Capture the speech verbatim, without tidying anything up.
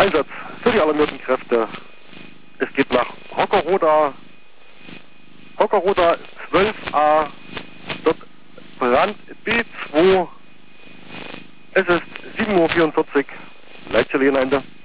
Einsatz für die alarmierten Kräfte. Es geht nach Hockerroda, Hockerroda zwölf a, dort Brand B zwei. Es ist sieben Uhr vierundvierzig, Leitstelle Ende.